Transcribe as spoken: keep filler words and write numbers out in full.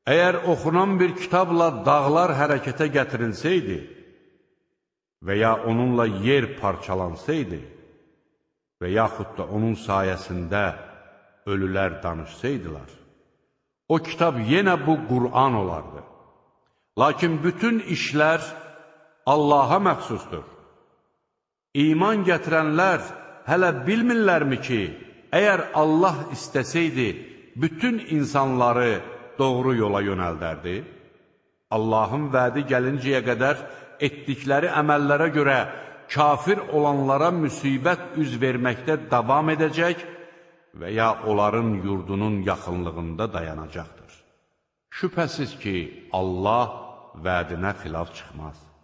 Əgər oxunan bir kitabla dağlar hərəkətə gətirilsəydi və ya onunla yer parçalansaydı və yaxud da onun sayəsində ölülər danışsaydılar, o kitab yenə bu Qur'an olardı. Lakin bütün işlər Allaha məxsusdur. İman gətirənlər hələ bilmirlərmi ki, əgər Allah istəsəydi, bütün insanları doğru yola yönəldərdi? Allahın vədi gəlincəyə qədər etdikləri əməllərə görə kafir olanlara müsibət üz verməkdə davam edəcək və ya onların yurdunun yaxınlığında dayanacaqdır. Şübhəsiz ki, Allah vədinə xilaf çıxmaz.